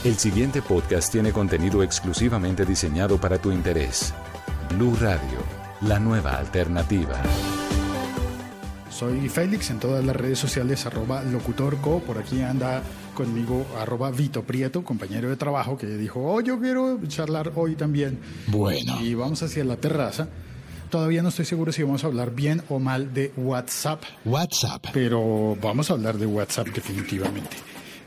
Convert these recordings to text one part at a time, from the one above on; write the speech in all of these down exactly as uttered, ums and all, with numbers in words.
El siguiente podcast tiene contenido exclusivamente diseñado para tu interés. Blue Radio, la nueva alternativa. Soy Félix en todas las redes sociales, arroba locutorco. Por aquí anda conmigo arroba Vito Prieto, compañero de trabajo, que dijo, oh, yo quiero charlar hoy también. Bueno. Y vamos hacia la terraza. Todavía no estoy seguro si vamos a hablar bien o mal de WhatsApp. WhatsApp. Pero vamos a hablar de WhatsApp definitivamente.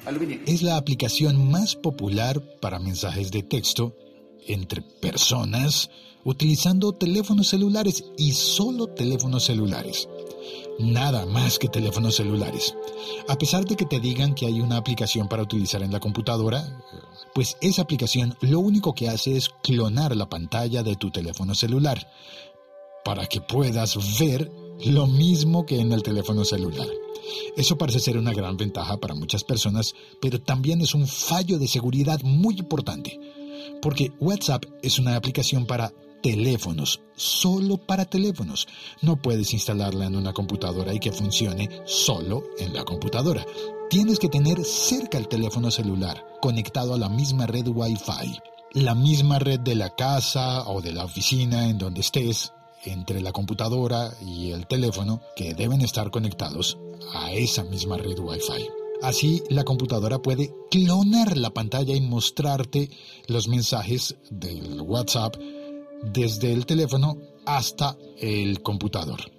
Es la aplicación más popular para mensajes de texto entre personas utilizando teléfonos celulares y solo teléfonos celulares. Nada más que teléfonos celulares. A pesar de que te digan que hay una aplicación para utilizar en la computadora, pues esa aplicación lo único que hace es clonar la pantalla de tu teléfono celular para que puedas ver lo mismo que en el teléfono celular. Eso parece ser una gran ventaja para muchas personas, pero también es un fallo de seguridad muy importante, porque WhatsApp es una aplicación para teléfonos, solo para teléfonos. No puedes instalarla en una computadora y que funcione solo en la computadora. Tienes que tener cerca el teléfono celular, conectado a la misma red Wi-Fi, la misma red de la casa o de la oficina en donde estés, entre la computadora y el teléfono, que deben estar conectados a esa misma red Wi-Fi. Así, la computadora puede clonar la pantalla y mostrarte los mensajes del WhatsApp desde el teléfono hasta el computador.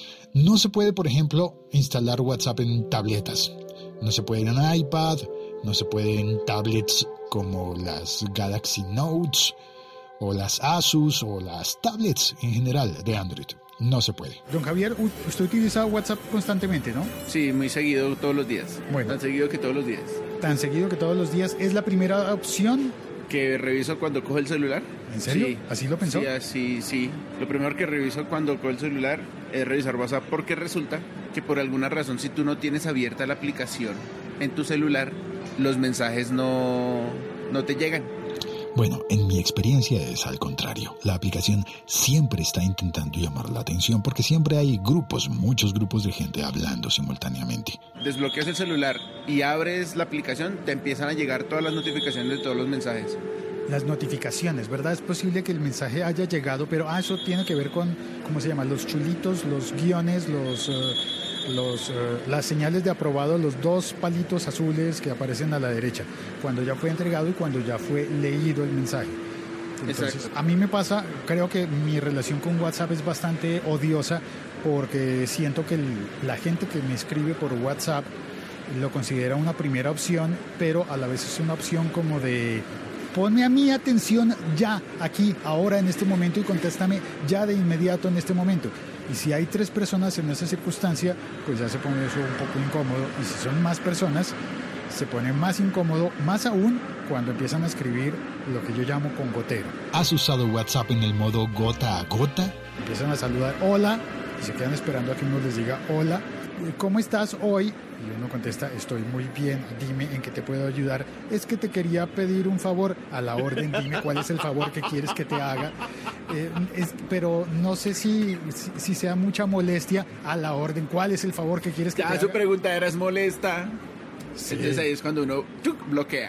No se puede, por ejemplo, instalar WhatsApp en tabletas. No se puede en iPad, no se puede en tablets como las Galaxy Notes, o las Asus, o las tablets en general de Android. No se puede. Don Javier, usted utiliza WhatsApp constantemente, ¿no? Sí, muy seguido, todos los días. Bueno. Tan seguido que todos los días. Tan seguido que todos los días. ¿Es la primera opción? ¿Que reviso cuando cojo el celular? ¿En serio? Sí. ¿Así lo pensó? Sí, así, sí. Lo primero que reviso cuando cojo el celular es revisar WhatsApp, porque resulta que por alguna razón, si tú no tienes abierta la aplicación en tu celular, los mensajes no, no te llegan. Bueno, en mi experiencia es al contrario. La aplicación siempre está intentando llamar la atención porque siempre hay grupos, muchos grupos de gente hablando simultáneamente. Desbloqueas el celular y abres la aplicación, te empiezan a llegar todas las notificaciones de todos los mensajes. Las notificaciones, ¿verdad? Es posible que el mensaje haya llegado, pero ah, eso tiene que ver con, ¿cómo se llama? Los chulitos, los guiones, los... Uh... Los, uh, las señales de aprobado, los dos palitos azules que aparecen a la derecha, cuando ya fue entregado y cuando ya fue leído el mensaje. Entonces, exacto. A mí me pasa, creo que mi relación con WhatsApp es bastante odiosa porque siento que el, la gente que me escribe por WhatsApp lo considera una primera opción, pero a la vez es una opción como de... Ponme a mi atención ya, aquí, ahora, en este momento y contéstame ya de inmediato en este momento. Y si hay tres personas en esa circunstancia, pues ya se pone eso un poco incómodo. Y si son más personas, se pone más incómodo, más aún cuando empiezan a escribir lo que yo llamo con gotero. ¿Has usado WhatsApp en el modo gota a gota? Empiezan a saludar, hola, y se quedan esperando a que uno les diga, hola, ¿cómo estás hoy? Y uno contesta, estoy muy bien, dime en qué te puedo ayudar. Es que te quería pedir un favor, a la orden, dime cuál es el favor que quieres que te haga. Eh, es, pero no sé si, si, si sea mucha molestia, a la orden, ¿cuál es el favor que quieres que ya, te haga? Ya, su pregunta era, ¿es molesta? Sí. Entonces ahí es cuando uno ¡tuc! Bloquea.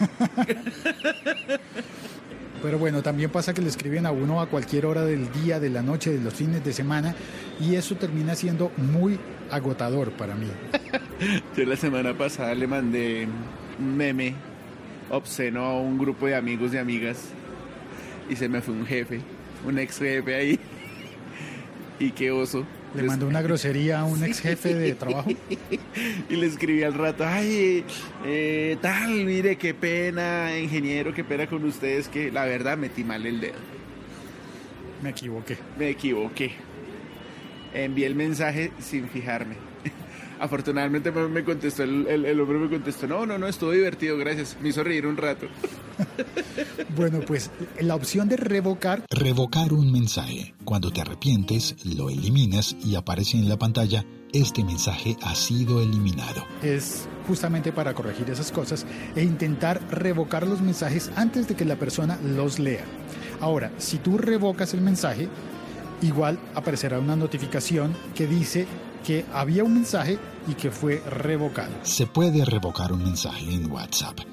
Pero bueno, también pasa que le escriben a uno a cualquier hora del día, de la noche, de los fines de semana, y eso termina siendo muy agotador para mí. Yo la semana pasada le mandé un meme obsceno a un grupo de amigos y amigas y se me fue un jefe, un ex jefe ahí. Y qué oso. ¿Le mandó una grosería a un ex jefe de trabajo? Y le escribí al rato, ay, eh, tal, mire, qué pena, ingeniero, qué pena con ustedes, que la verdad metí mal el dedo. Me equivoqué. Me equivoqué. Envié el mensaje sin fijarme. Afortunadamente me contestó, el, el, el hombre me contestó, no, no, no, estuvo divertido, gracias. Me hizo reír un rato. Bueno, pues la opción de revocar... Revocar un mensaje. Cuando te arrepientes, lo eliminas y aparece en la pantalla, este mensaje ha sido eliminado. Es justamente para corregir esas cosas e intentar revocar los mensajes antes de que la persona los lea. Ahora, si tú revocas el mensaje, igual aparecerá una notificación que dice que había un mensaje y que fue revocado. Se puede revocar un mensaje en WhatsApp.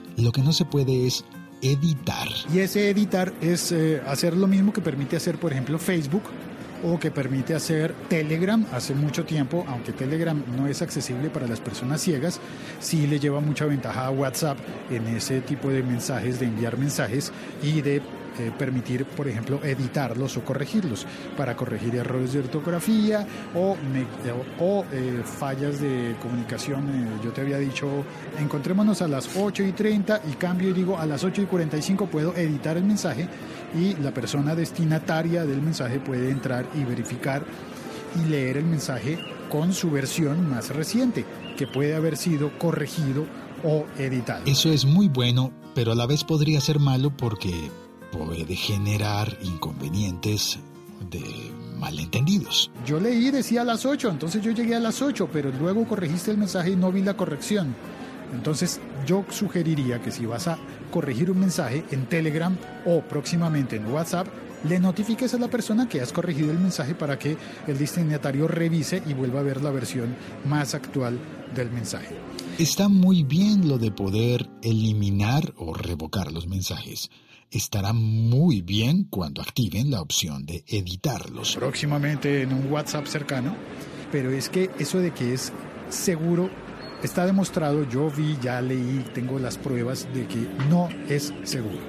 Lo que no se puede es editar. Y ese editar es eh, hacer lo mismo que permite hacer, por ejemplo, Facebook, o que permite hacer Telegram hace mucho tiempo, aunque Telegram no es accesible para las personas ciegas, sí le lleva mucha ventaja a WhatsApp en ese tipo de mensajes, de enviar mensajes y de eh, permitir, por ejemplo, editarlos o corregirlos, para corregir errores de ortografía o, me, o eh, fallas de comunicación. Eh, yo te había dicho, encontrémonos a las ocho y treinta y cambio y digo a las ocho y cuarenta y cinco, puedo editar el mensaje y la persona destinataria del mensaje puede entrar y verificar y leer el mensaje con su versión más reciente, que puede haber sido corregido o editado. Eso es muy bueno, pero a la vez podría ser malo porque puede generar inconvenientes de malentendidos. Yo leí, decía a las ocho, entonces yo llegué a las ocho, pero luego corregiste el mensaje y no vi la corrección. Entonces yo sugeriría que si vas a corregir un mensaje en Telegram o próximamente en WhatsApp, le notifiques a la persona que has corregido el mensaje para que el destinatario revise y vuelva a ver la versión más actual del mensaje. Está muy bien lo de poder eliminar o revocar los mensajes. Estará muy bien cuando activen la opción de editarlos. Próximamente en un WhatsApp cercano, pero es que eso de que es seguro está demostrado. Yo vi, ya leí, tengo las pruebas de que no es seguro.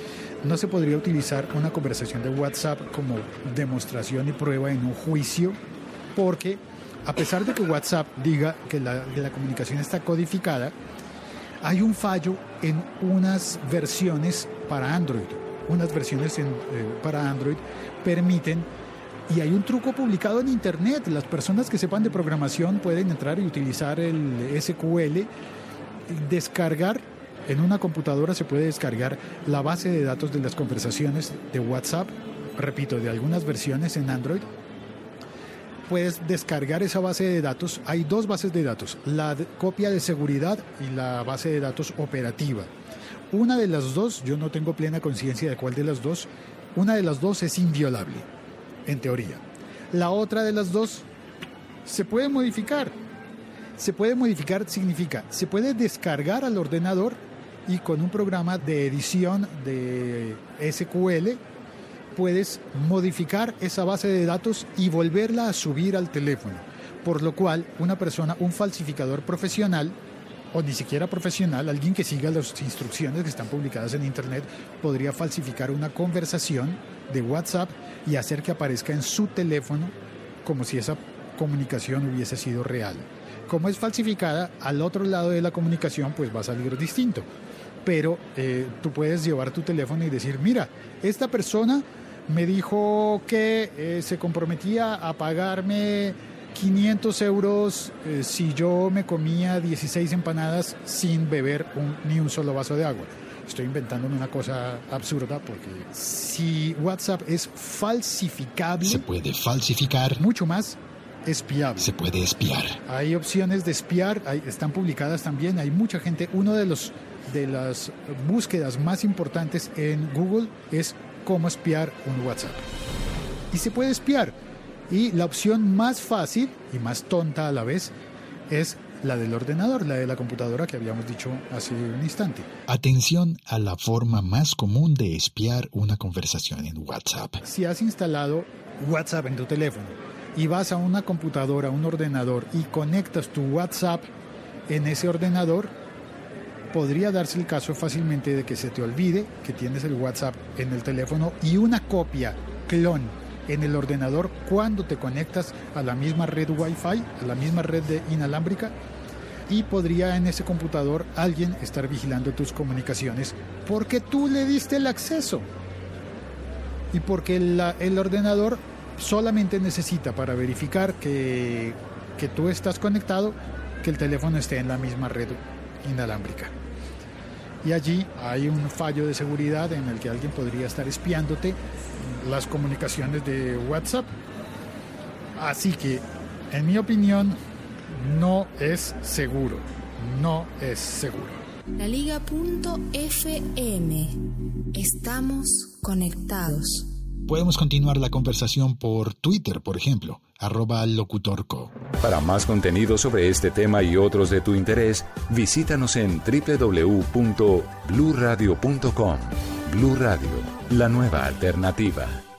No se podría utilizar una conversación de WhatsApp como demostración y prueba en un juicio, porque a pesar de que WhatsApp diga que la, que la comunicación está codificada, hay un fallo en unas versiones para Android. Unas versiones en, eh, para Android permiten, y hay un truco publicado en internet, las personas que sepan de programación pueden entrar y utilizar el ese cu ele, descargar, en una computadora se puede descargar la base de datos de las conversaciones de WhatsApp, repito, de algunas versiones en Android. Puedes descargar esa base de datos. Hay dos bases de datos, la de, copia de seguridad y la base de datos operativa. Una de las dos, yo no tengo plena conciencia de cuál de las dos, una de las dos es inviolable, en teoría. La otra de las dos se puede modificar. Se puede modificar significa, se puede descargar al ordenador y con un programa de edición de ese cu ele puedes modificar esa base de datos y volverla a subir al teléfono. Por lo cual, una persona, un falsificador profesional, o ni siquiera profesional, alguien que siga las instrucciones que están publicadas en internet, podría falsificar una conversación de WhatsApp y hacer que aparezca en su teléfono como si esa comunicación hubiese sido real. Como es falsificada, al otro lado de la comunicación pues va a salir distinto. Pero eh, tú puedes llevar tu teléfono y decir, mira, esta persona me dijo que eh, se comprometía a pagarme quinientos euros eh, si yo me comía dieciséis empanadas sin beber un, ni un solo vaso de agua. Estoy inventándome una cosa absurda porque si WhatsApp es falsificable... Se puede falsificar. Mucho más espiable. Se puede espiar. Hay opciones de espiar, hay, están publicadas también. Hay mucha gente. Uno de los de las búsquedas más importantes en Google es cómo espiar un WhatsApp. Y se puede espiar. Y la opción más fácil y más tonta a la vez es la del ordenador, la de la computadora que habíamos dicho hace un instante. Atención a la forma más común de espiar una conversación en WhatsApp. Si has instalado WhatsApp en tu teléfono y vas a una computadora, un ordenador y conectas tu WhatsApp en ese ordenador, podría darse el caso fácilmente de que se te olvide que tienes el WhatsApp en el teléfono y una copia, clon, en el ordenador cuando te conectas a la misma red Wi-Fi, a la misma red de inalámbrica, y podría en ese computador alguien estar vigilando tus comunicaciones porque tú le diste el acceso y porque la, el ordenador solamente necesita para verificar que, que tú estás conectado que el teléfono esté en la misma red inalámbrica. Y allí hay un fallo de seguridad en el que alguien podría estar espiándote las comunicaciones de WhatsApp. Así que, en mi opinión, no es seguro. No es seguro. La Liga punto efe eme. Estamos conectados. Podemos continuar la conversación por Twitter, por ejemplo, arroba locutorco. Para más contenido sobre este tema y otros de tu interés, visítanos en doble u doble u doble u punto blue radio punto com. Blue Radio, la nueva alternativa.